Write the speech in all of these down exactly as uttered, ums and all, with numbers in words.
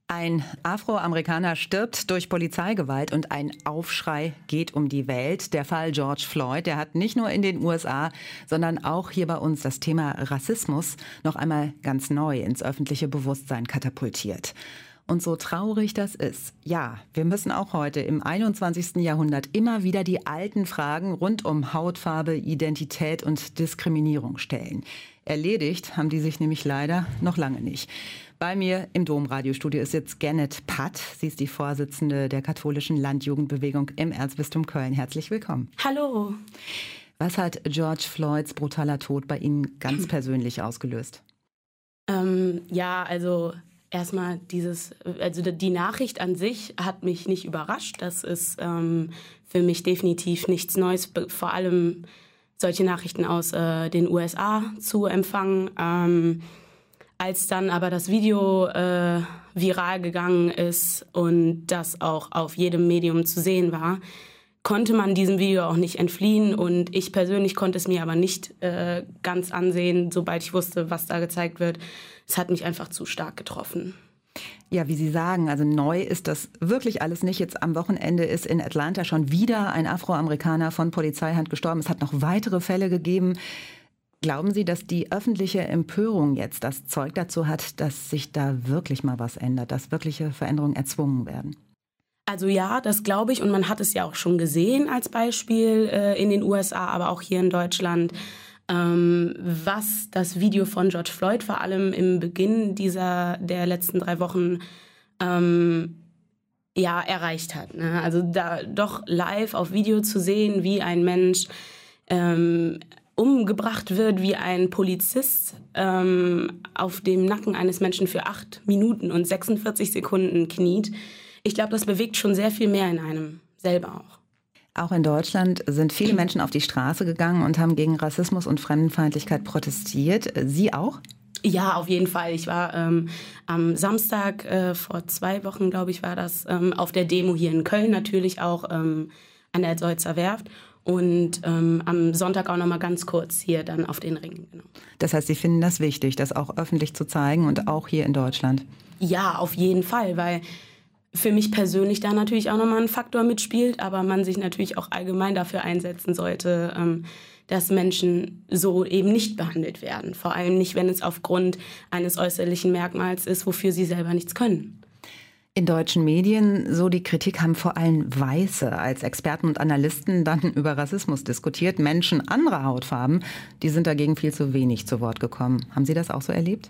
Ein Afroamerikaner stirbt durch Polizeigewalt und ein Aufschrei geht um die Welt. Der Fall George Floyd, der hat nicht nur in den U S A, sondern auch hier bei uns das Thema Rassismus noch einmal ganz neu ins öffentliche Bewusstsein katapultiert. Und so traurig das ist, ja, wir müssen auch heute im einundzwanzigsten Jahrhundert immer wieder die alten Fragen rund um Hautfarbe, Identität und Diskriminierung stellen. Erledigt haben die sich nämlich leider noch lange nicht. Bei mir im Domradiostudio ist jetzt Janet Patt. Sie ist die Vorsitzende der katholischen Landjugendbewegung im Erzbistum Köln. Herzlich willkommen. Hallo. Was hat George Floyds brutaler Tod bei Ihnen ganz persönlich ausgelöst? Ähm, ja, also erstmal dieses, also die Nachricht an sich hat mich nicht überrascht. Das ist ähm, für mich definitiv nichts Neues, vor allem solche Nachrichten aus äh, den U S A zu empfangen. Ähm, Als dann aber das Video äh, viral gegangen ist und das auch auf jedem Medium zu sehen war, konnte man diesem Video auch nicht entfliehen. Und ich persönlich konnte es mir aber nicht äh, ganz ansehen, sobald ich wusste, was da gezeigt wird. Es hat mich einfach zu stark getroffen. Ja, wie Sie sagen, also neu ist das wirklich alles nicht. Jetzt am Wochenende ist in Atlanta schon wieder ein Afroamerikaner von Polizeihand gestorben. Es hat noch weitere Fälle gegeben. Glauben Sie, dass die öffentliche Empörung jetzt das Zeug dazu hat, dass sich da wirklich mal was ändert, dass wirkliche Veränderungen erzwungen werden? Also ja, das glaube ich. Und man hat es ja auch schon gesehen als Beispiel äh, in den U S A, aber auch hier in Deutschland, ähm, was das Video von George Floyd vor allem im Beginn dieser der letzten drei Wochen ähm, ja, erreicht hat. Ne? Also da doch live auf Video zu sehen, wie ein Mensch ähm, umgebracht wird, wie ein Polizist ähm, auf dem Nacken eines Menschen für acht Minuten und sechsundvierzig Sekunden kniet. Ich glaube, das bewegt schon sehr viel mehr in einem selber auch. Auch in Deutschland sind viele Menschen auf die Straße gegangen und haben gegen Rassismus und Fremdenfeindlichkeit protestiert. Sie auch? Ja, auf jeden Fall. Ich war ähm, am Samstag äh, vor zwei Wochen, glaube ich, war das, ähm, auf der Demo hier in Köln, natürlich auch ähm, an der Deutzer Werft. Und ähm, am Sonntag auch noch mal ganz kurz hier dann auf den Ringen. Genau. Das heißt, Sie finden das wichtig, das auch öffentlich zu zeigen und auch hier in Deutschland? Ja, auf jeden Fall, weil für mich persönlich da natürlich auch nochmal ein Faktor mitspielt, aber man sich natürlich auch allgemein dafür einsetzen sollte, ähm, dass Menschen so eben nicht behandelt werden. Vor allem nicht, wenn es aufgrund eines äußerlichen Merkmals ist, wofür sie selber nichts können. In deutschen Medien, so die Kritik, haben vor allem Weiße als Experten und Analysten dann über Rassismus diskutiert. Menschen anderer Hautfarben, die sind dagegen viel zu wenig zu Wort gekommen. Haben Sie das auch so erlebt?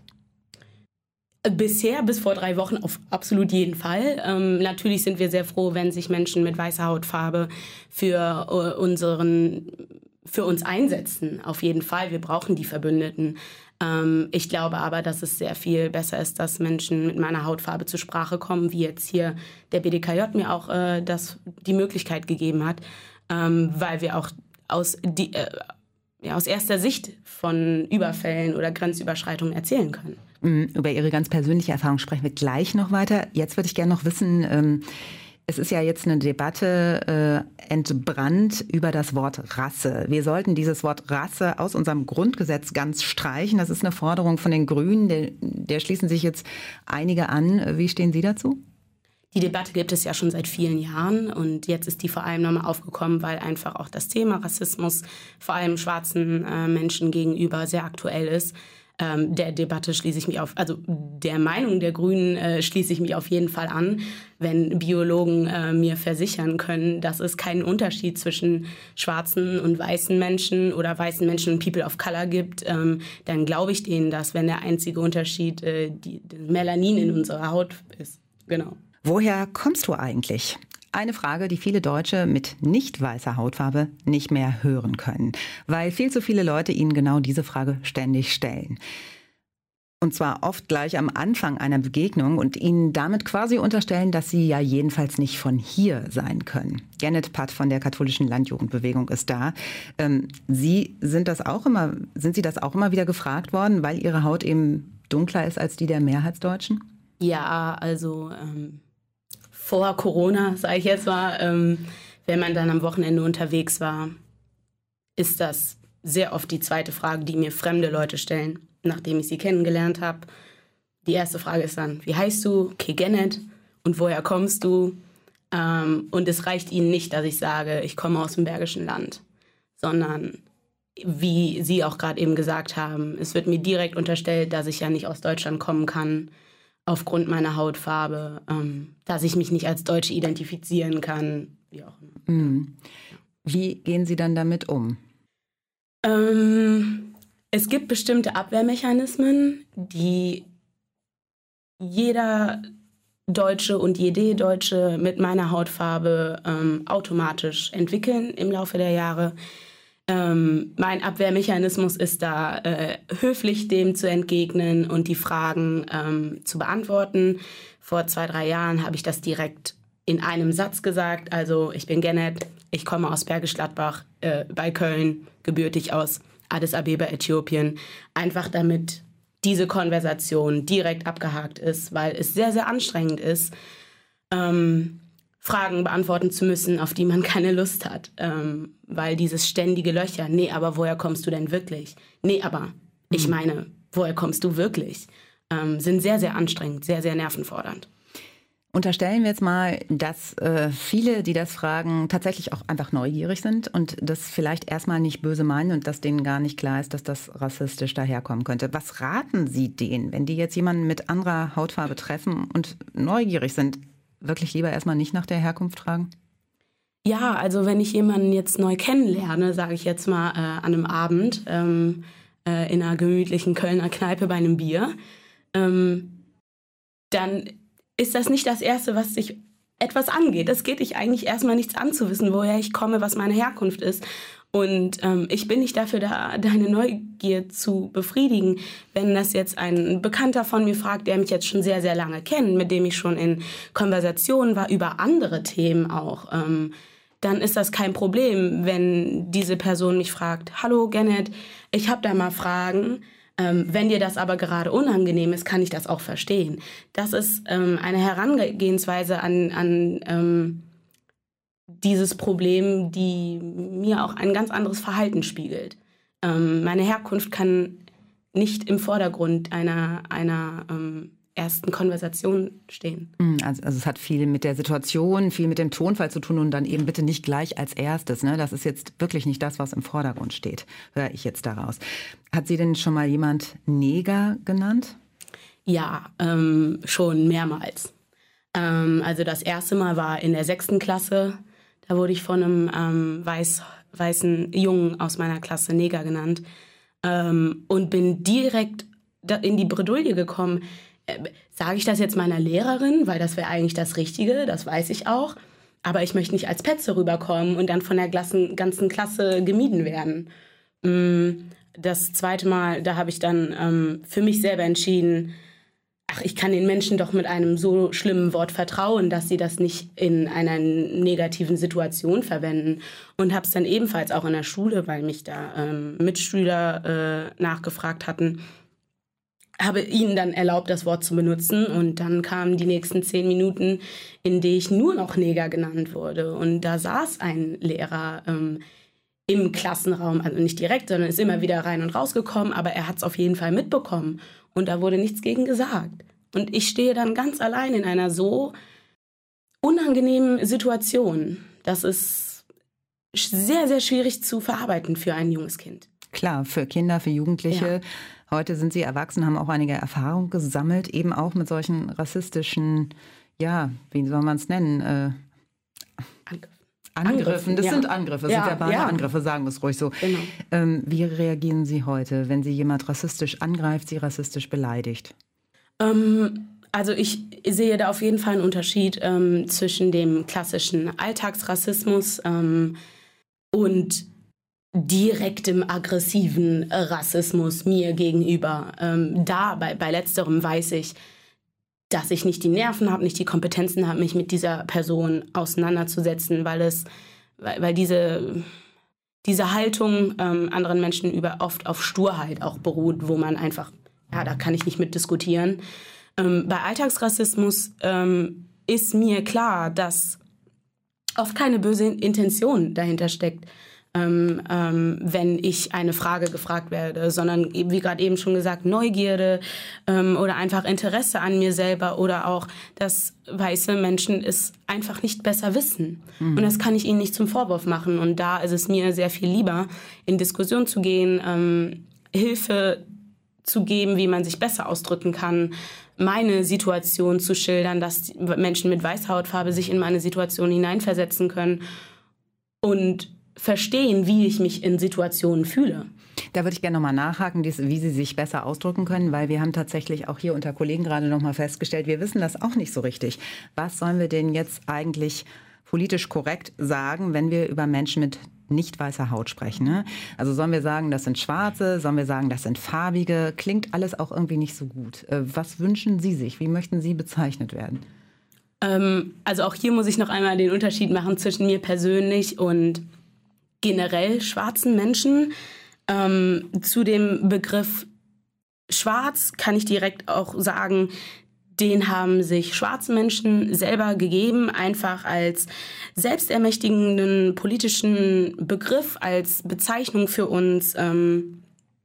Bisher, bis vor drei Wochen, auf absolut jeden Fall. Ähm, natürlich sind wir sehr froh, wenn sich Menschen mit weißer Hautfarbe für, uh, unseren, für uns einsetzen. Auf jeden Fall, wir brauchen die Verbündeten. Ähm, ich glaube aber, dass es sehr viel besser ist, dass Menschen mit meiner Hautfarbe zur Sprache kommen, wie jetzt hier der B D K J mir auch äh, das, die Möglichkeit gegeben hat, ähm, weil wir auch aus, die, äh, ja, aus erster Sicht von Überfällen oder Grenzüberschreitungen erzählen können. Über Ihre ganz persönliche Erfahrung sprechen wir gleich noch weiter. Jetzt würde ich gerne noch wissen, ähm, es ist ja jetzt eine Debatte äh, entbrannt über das Wort Rasse. Wir sollten dieses Wort Rasse aus unserem Grundgesetz ganz streichen. Das ist eine Forderung von den Grünen, der, der schließen sich jetzt einige an. Wie stehen Sie dazu? Die Debatte gibt es ja schon seit vielen Jahren und jetzt ist die vor allem nochmal aufgekommen, weil einfach auch das Thema Rassismus vor allem schwarzen äh, Menschen gegenüber sehr aktuell ist. Ähm, der Debatte schließe ich mich auf, also der Meinung der Grünen äh, schließe ich mich auf jeden Fall an, wenn Biologen äh, mir versichern können, dass es keinen Unterschied zwischen schwarzen und weißen Menschen oder weißen Menschen und People of Color gibt, ähm, dann glaube ich denen das, wenn der einzige Unterschied äh, die, die Melanin in unserer Haut ist. Genau. Woher kommst du eigentlich? Eine Frage, die viele Deutsche mit nicht weißer Hautfarbe nicht mehr hören können, weil viel zu viele Leute ihnen genau diese Frage ständig stellen. Und zwar oft gleich am Anfang einer Begegnung und ihnen damit quasi unterstellen, dass sie ja jedenfalls nicht von hier sein können. Janet Patt von der katholischen Landjugendbewegung ist da. Ähm, Sie sind das auch immer, sind Sie das auch immer wieder gefragt worden, weil Ihre Haut eben dunkler ist als die der Mehrheitsdeutschen? Ja, also ähm vor Corona, sage ich jetzt mal, ähm, wenn man dann am Wochenende unterwegs war, ist das sehr oft die zweite Frage, die mir fremde Leute stellen, nachdem ich sie kennengelernt habe. die erste Frage ist dann, wie heißt du? Kegenet. Und woher kommst du? Ähm, und es reicht ihnen nicht, dass ich sage, ich komme aus dem Bergischen Land, sondern wie Sie auch gerade eben gesagt haben, es wird mir direkt unterstellt, dass ich ja nicht aus Deutschland kommen kann, aufgrund meiner Hautfarbe, ähm, dass ich mich nicht als Deutsche identifizieren kann, wie auch immer. Mhm. Wie gehen Sie dann damit um? Ähm, es gibt bestimmte Abwehrmechanismen, die jeder Deutsche und jede Deutsche mit meiner Hautfarbe ähm, automatisch entwickeln im Laufe der Jahre. Ähm, mein Abwehrmechanismus ist da, äh, höflich dem zu entgegnen und die Fragen ähm, zu beantworten. Vor zwei, drei Jahren habe ich das direkt in einem Satz gesagt. Also ich bin Genet, ich komme aus Bergisch Gladbach äh, bei Köln, gebürtig aus Addis Abeba, Äthiopien. Einfach damit diese Konversation direkt abgehakt ist, weil es sehr, sehr anstrengend ist, ähm, Fragen beantworten zu müssen, auf die man keine Lust hat. Ähm, weil dieses ständige Löcher, nee, aber woher kommst du denn wirklich? Nee, aber ich meine, woher kommst du wirklich? Ähm, sind sehr, sehr anstrengend, sehr, sehr nervenfordernd. Unterstellen wir jetzt mal, dass äh, viele, die das fragen, tatsächlich auch einfach neugierig sind und das vielleicht erstmal nicht böse meinen und dass denen gar nicht klar ist, dass das rassistisch daherkommen könnte. Was raten Sie denen, wenn die jetzt jemanden mit anderer Hautfarbe treffen und neugierig sind? Wirklich lieber erstmal nicht nach der Herkunft fragen? Ja, also wenn ich jemanden jetzt neu kennenlerne, sage ich jetzt mal äh, an einem Abend ähm, äh, in einer gemütlichen Kölner Kneipe bei einem Bier, ähm, dann ist das nicht das Erste, was sich etwas angeht. Es geht dich eigentlich erstmal nichts anzuwissen, woher ich komme, was meine Herkunft ist. Und ähm, ich bin nicht dafür da, deine Neugier zu befriedigen. Wenn das jetzt ein Bekannter von mir fragt, der mich jetzt schon sehr, sehr lange kennt, mit dem ich schon in Konversationen war, über andere Themen auch, ähm, dann ist das kein Problem, wenn diese Person mich fragt, hallo Genet, ich habe da mal Fragen. Ähm, wenn dir das aber gerade unangenehm ist, kann ich das auch verstehen. Das ist ähm, eine Herangehensweise an, an ähm, dieses Problem, die mir auch ein ganz anderes Verhalten spiegelt. Ähm, meine Herkunft kann nicht im Vordergrund einer, einer ähm, ersten Konversation stehen. Also, also es hat viel mit der Situation, viel mit dem Tonfall zu tun und dann eben bitte nicht gleich als erstes. Ne? Das ist jetzt wirklich nicht das, was im Vordergrund steht, höre ich jetzt daraus. Hat Sie denn schon mal jemand Neger genannt? Ja, ähm, schon mehrmals. Ähm, also das erste Mal war in der sechsten Klasse. Da wurde ich von einem ähm, weiß, weißen Jungen aus meiner Klasse Neger genannt ähm, und bin direkt in die Bredouille gekommen. Äh, sage ich das jetzt meiner Lehrerin, weil das wäre eigentlich das Richtige, das weiß ich auch. Aber ich möchte nicht als Petze rüberkommen und dann von der ganzen, ganzen Klasse gemieden werden. Das zweite Mal, da habe ich dann ähm, für mich selber entschieden, ach, ich kann den Menschen doch mit einem so schlimmen Wort vertrauen, dass sie das nicht in einer negativen Situation verwenden. Und habe es dann ebenfalls auch in der Schule, weil mich da ähm, Mitschüler äh, nachgefragt hatten, habe ihnen dann erlaubt, das Wort zu benutzen. Und dann kamen die nächsten zehn Minuten, in denen ich nur noch Neger genannt wurde. Und da saß ein Lehrer ähm, im Klassenraum, also nicht direkt, sondern ist immer wieder rein und rausgekommen, aber er hat es auf jeden Fall mitbekommen. Und da wurde nichts gegen gesagt. Und ich stehe dann ganz allein in einer so unangenehmen Situation. Das ist sehr, sehr schwierig zu verarbeiten für ein junges Kind. Klar, für Kinder, für Jugendliche. Ja. Heute sind sie erwachsen, haben auch einige Erfahrungen gesammelt, eben auch mit solchen rassistischen, ja, wie soll man es nennen? Äh, Angriffen. Angriffen, das ja. sind Angriffe, das ja, sind verbale ja. Angriffe, sagen wir es ruhig so. Genau. Ähm, wie reagieren Sie heute, wenn Sie jemand rassistisch angreift, Sie rassistisch beleidigt? Ähm, also ich sehe da auf jeden Fall einen Unterschied ähm, zwischen dem klassischen Alltagsrassismus ähm, und direktem aggressiven Rassismus mir gegenüber. Ähm, da, bei, bei letzterem weiß ich, dass ich nicht die Nerven habe, nicht die Kompetenzen habe, mich mit dieser Person auseinanderzusetzen, weil es, weil, weil diese, diese Haltung ähm, anderen Menschen über oft auf Sturheit auch beruht, wo man einfach, ja, da kann ich nicht mit diskutieren. Ähm, bei Alltagsrassismus ähm, ist mir klar, dass oft keine böse Intention dahinter steckt. ähm, ähm, wenn ich eine Frage gefragt werde, sondern wie gerade eben schon gesagt, Neugierde ähm, oder einfach Interesse an mir selber oder auch, dass weiße Menschen es einfach nicht besser wissen. Mhm. Und das kann ich ihnen nicht zum Vorwurf machen. Und da ist es mir sehr viel lieber, in Diskussion zu gehen, ähm, Hilfe zu geben, wie man sich besser ausdrücken kann, meine Situation zu schildern, dass Menschen mit weißer Hautfarbe sich in meine Situation hineinversetzen können und verstehen, wie ich mich in Situationen fühle. Da würde ich gerne nochmal nachhaken, wie Sie sich besser ausdrücken können, weil wir haben tatsächlich auch hier unter Kollegen gerade nochmal festgestellt, wir wissen das auch nicht so richtig. Was sollen wir denn jetzt eigentlich politisch korrekt sagen, wenn wir über Menschen mit nicht weißer Haut sprechen? Ne? Also sollen wir sagen, das sind Schwarze, sollen wir sagen, das sind Farbige? Klingt alles auch irgendwie nicht so gut. Was wünschen Sie sich? Wie möchten Sie bezeichnet werden? Ähm, also auch hier muss ich noch einmal den Unterschied machen zwischen mir persönlich und generell schwarzen Menschen. Ähm, zu dem Begriff schwarz kann ich direkt auch sagen, den haben sich schwarze Menschen selber gegeben, einfach als selbstermächtigenden politischen Begriff, als Bezeichnung für uns, ähm,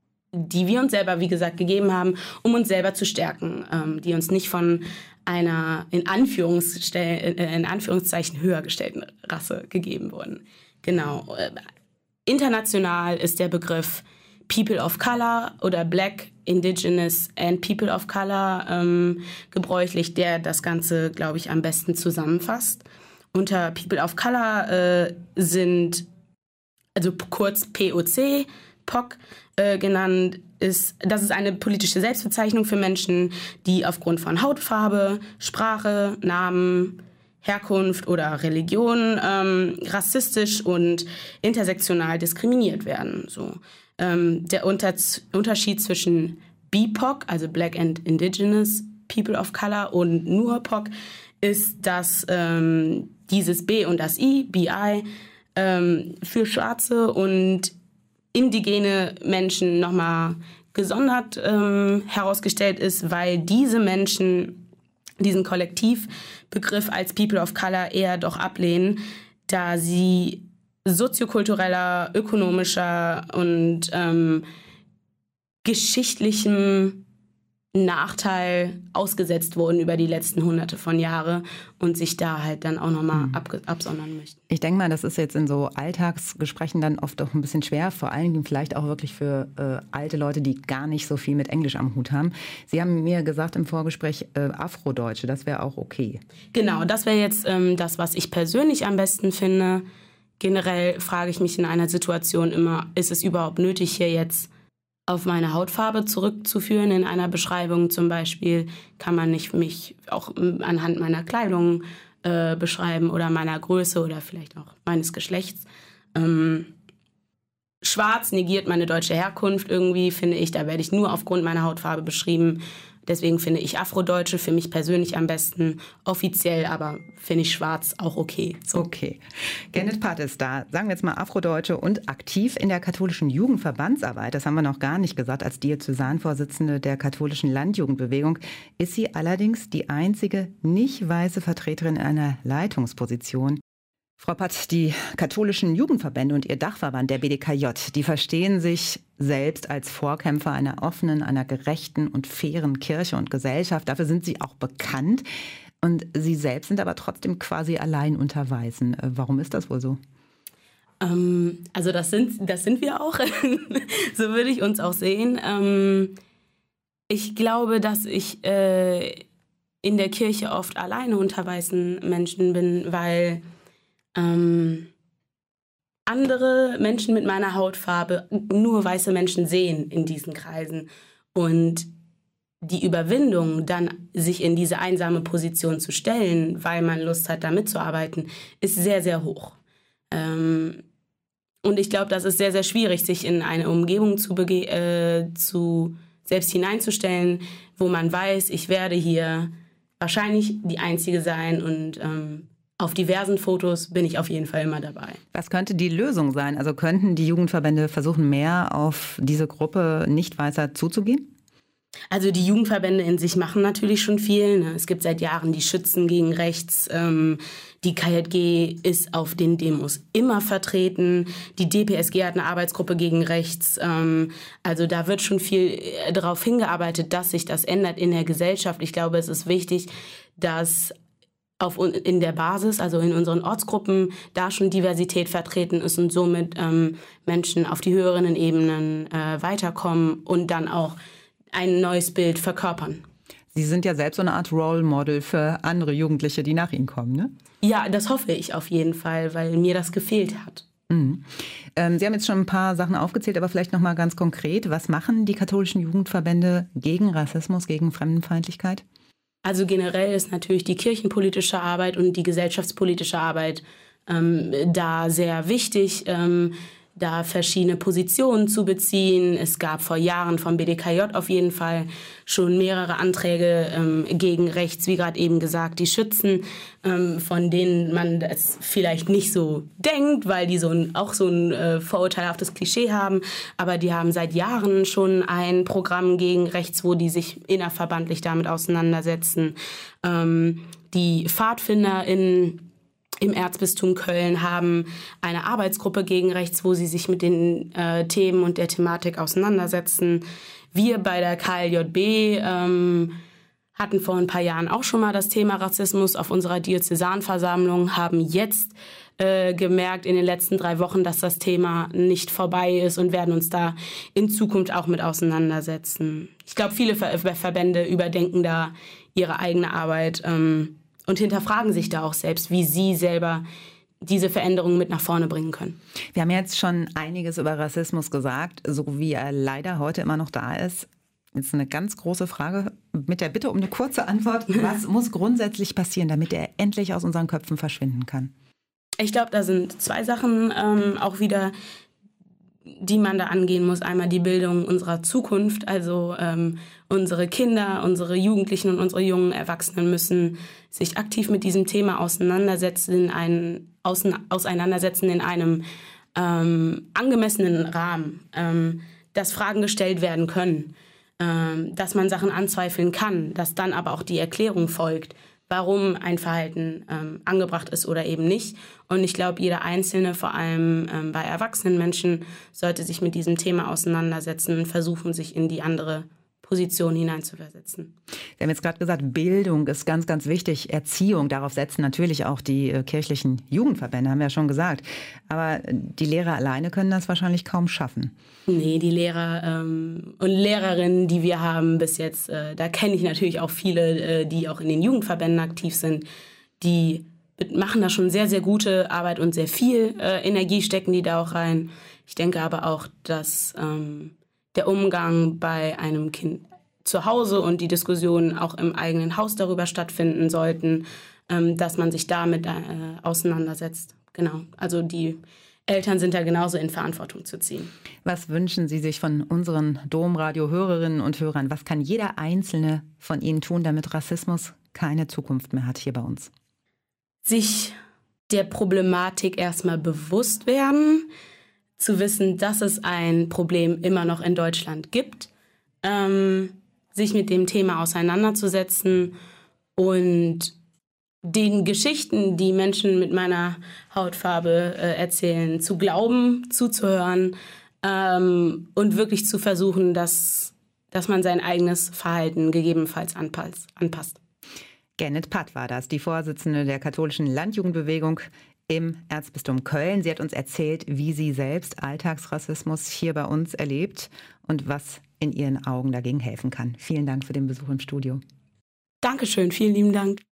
die wir uns selber, wie gesagt, gegeben haben, um uns selber zu stärken, ähm, die uns nicht von einer in, Anführungsstell- äh, in Anführungszeichen höher gestellten Rasse gegeben wurden. Genau. International ist der Begriff People of Color oder Black, Indigenous and People of Color ähm, gebräuchlich, der das Ganze, glaube ich, am besten zusammenfasst. Unter People of Color äh, sind, also kurz P O C, P O C äh, genannt, ist, das ist eine politische Selbstbezeichnung für Menschen, die aufgrund von Hautfarbe, Sprache, Namen, Herkunft oder Religion ähm, rassistisch und intersektional diskriminiert werden. So. Ähm, der Unter- Unterschied zwischen B I P O C, also Black and Indigenous People of Color, und nur P O C ist, dass ähm, dieses B und das I, B I, ähm, für schwarze und indigene Menschen nochmal gesondert ähm, herausgestellt ist, weil diese Menschen diesen Kollektivbegriff als People of Color eher doch ablehnen, da sie soziokultureller, ökonomischer und ähm, geschichtlichem Nachteil ausgesetzt wurden über die letzten Hunderte von Jahren und sich da halt dann auch nochmal mhm. ab- absondern möchten. Ich denke mal, das ist jetzt in so Alltagsgesprächen dann oft auch ein bisschen schwer, vor allen Dingen vielleicht auch wirklich für äh, alte Leute, die gar nicht so viel mit Englisch am Hut haben. Sie haben mir gesagt im Vorgespräch, äh, Afrodeutsche, das wäre auch okay. Genau, das wäre jetzt ähm, das, was ich persönlich am besten finde. Generell frage ich mich in einer Situation immer, ist es überhaupt nötig, hier jetzt auf meine Hautfarbe zurückzuführen? In einer Beschreibung zum Beispiel kann man nicht mich auch anhand meiner Kleidung äh, beschreiben oder meiner Größe oder vielleicht auch meines Geschlechts. Ähm, Schwarz negiert meine deutsche Herkunft irgendwie, finde ich. Da werde ich nur aufgrund meiner Hautfarbe beschrieben. Deswegen finde ich Afrodeutsche für mich persönlich am besten. Offiziell aber finde ich Schwarz auch okay. So. Okay. Gernot Patt ist da, sagen wir jetzt mal Afrodeutsche und aktiv in der katholischen Jugendverbandsarbeit. Das haben wir noch gar nicht gesagt. Als Diözesanvorsitzende der katholischen Landjugendbewegung ist sie allerdings die einzige nicht weiße Vertreterin in einer Leitungsposition. Frau Patt, die katholischen Jugendverbände und ihr Dachverband, der B D K J, die verstehen sich selbst als Vorkämpfer einer offenen, einer gerechten und fairen Kirche und Gesellschaft. Dafür sind sie auch bekannt. Und sie selbst sind aber trotzdem quasi allein unter Weißen. Warum ist das wohl so? Ähm, also das sind, das sind wir auch. So würde ich uns auch sehen. Ähm, ich glaube, dass ich äh, in der Kirche oft alleine unter weißen Menschen bin, weil Ähm, andere Menschen mit meiner Hautfarbe nur weiße Menschen sehen in diesen Kreisen. Und die Überwindung, dann sich in diese einsame Position zu stellen, weil man Lust hat, da mitzuarbeiten, ist sehr, sehr hoch. Ähm, und ich glaube, das ist sehr, sehr schwierig, sich in eine Umgebung zu, bege- äh, zu selbst hineinzustellen, wo man weiß, ich werde hier wahrscheinlich die Einzige sein und ähm, auf diversen Fotos bin ich auf jeden Fall immer dabei. Was könnte die Lösung sein? Also könnten die Jugendverbände versuchen, mehr auf diese Gruppe Nicht-Weißer zuzugehen? Also die Jugendverbände in sich machen natürlich schon viel. Ne? Es gibt seit Jahren die Schützen gegen Rechts. Ähm, die K J G ist auf den Demos immer vertreten. Die D P S G hat eine Arbeitsgruppe gegen Rechts. Ähm, also da wird schon viel darauf hingearbeitet, dass sich das ändert in der Gesellschaft. Ich glaube, es ist wichtig, dass auf, in der Basis, also in unseren Ortsgruppen, da schon Diversität vertreten ist und somit ähm, Menschen auf die höheren Ebenen äh, weiterkommen und dann auch ein neues Bild verkörpern. Sie sind ja selbst so eine Art Role Model für andere Jugendliche, die nach Ihnen kommen, ne? Ja, das hoffe ich auf jeden Fall, weil mir das gefehlt hat. Mhm. Ähm, Sie haben jetzt schon ein paar Sachen aufgezählt, aber vielleicht noch mal ganz konkret. Was machen die katholischen Jugendverbände gegen Rassismus, gegen Fremdenfeindlichkeit? Also generell ist natürlich die kirchenpolitische Arbeit und die gesellschaftspolitische Arbeit ähm, da sehr wichtig, ähm, da verschiedene Positionen zu beziehen. Es gab vor Jahren vom B D K J auf jeden Fall schon mehrere Anträge ähm, gegen Rechts, wie gerade eben gesagt, die Schützen, ähm, von denen man das vielleicht nicht so denkt, weil die so ein, auch so ein äh, vorurteilhaftes Klischee haben. Aber die haben seit Jahren schon ein Programm gegen Rechts, wo die sich innerverbandlich damit auseinandersetzen. Ähm, die PfadfinderInnen im Erzbistum Köln haben eine Arbeitsgruppe gegen Rechts, wo sie sich mit den äh, Themen und der Thematik auseinandersetzen. Wir bei der K L J B ähm, hatten vor ein paar Jahren auch schon mal das Thema Rassismus auf unserer Diözesanversammlung, haben jetzt äh, gemerkt in den letzten drei Wochen, dass das Thema nicht vorbei ist und werden uns da in Zukunft auch mit auseinandersetzen. Ich glaube, viele Ver- Verbände überdenken da ihre eigene Arbeit ähm, und hinterfragen sich da auch selbst, wie sie selber diese Veränderungen mit nach vorne bringen können. Wir haben jetzt schon einiges über Rassismus gesagt, so wie er leider heute immer noch da ist. Jetzt eine ganz große Frage mit der Bitte um eine kurze Antwort. Was muss grundsätzlich passieren, damit er endlich aus unseren Köpfen verschwinden kann? Ich glaube, da sind zwei Sachen ähm, auch wieder, die man da angehen muss. Einmal die Bildung unserer Zukunft, also ähm, unsere Kinder, unsere Jugendlichen und unsere jungen Erwachsenen müssen sich aktiv mit diesem Thema auseinandersetzen, in einen, außen, auseinandersetzen in einem ähm, angemessenen Rahmen, ähm, dass Fragen gestellt werden können, ähm, dass man Sachen anzweifeln kann, dass dann aber auch die Erklärung folgt, warum ein Verhalten ähm, angebracht ist oder eben nicht. Und ich glaube, jeder Einzelne, vor allem ähm, bei erwachsenen Menschen, sollte sich mit diesem Thema auseinandersetzen und versuchen, sich in die andere Position hineinzuversetzen. Wir haben jetzt gerade gesagt, Bildung ist ganz, ganz wichtig. Erziehung, darauf setzen natürlich auch die äh, kirchlichen Jugendverbände, haben wir ja schon gesagt. Aber die Lehrer alleine können das wahrscheinlich kaum schaffen. Nee, die Lehrer ähm, und Lehrerinnen, die wir haben bis jetzt, äh, da kenne ich natürlich auch viele, äh, die auch in den Jugendverbänden aktiv sind, die machen da schon sehr, sehr gute Arbeit und sehr viel äh, Energie stecken die da auch rein. Ich denke aber auch, dass ähm, der Umgang bei einem Kind zu Hause und die Diskussionen auch im eigenen Haus darüber stattfinden sollten, ähm, dass man sich damit äh, auseinandersetzt. Genau, also die Eltern sind da genauso in Verantwortung zu ziehen. Was wünschen Sie sich von unseren Domradio-Hörerinnen und Hörern? Was kann jeder Einzelne von Ihnen tun, damit Rassismus keine Zukunft mehr hat hier bei uns? Sich der Problematik erstmal bewusst werden, zu wissen, dass es ein Problem immer noch in Deutschland gibt, ähm, sich mit dem Thema auseinanderzusetzen und den Geschichten, die Menschen mit meiner Hautfarbe äh, erzählen, zu glauben, zuzuhören ähm, und wirklich zu versuchen, dass, dass man sein eigenes Verhalten gegebenenfalls anpasst. anpasst. Gennet Patt war das, die Vorsitzende der katholischen Landjugendbewegung im Erzbistum Köln. Sie hat uns erzählt, wie sie selbst Alltagsrassismus hier bei uns erlebt und was in ihren Augen dagegen helfen kann. Vielen Dank für den Besuch im Studio. Dankeschön, vielen lieben Dank.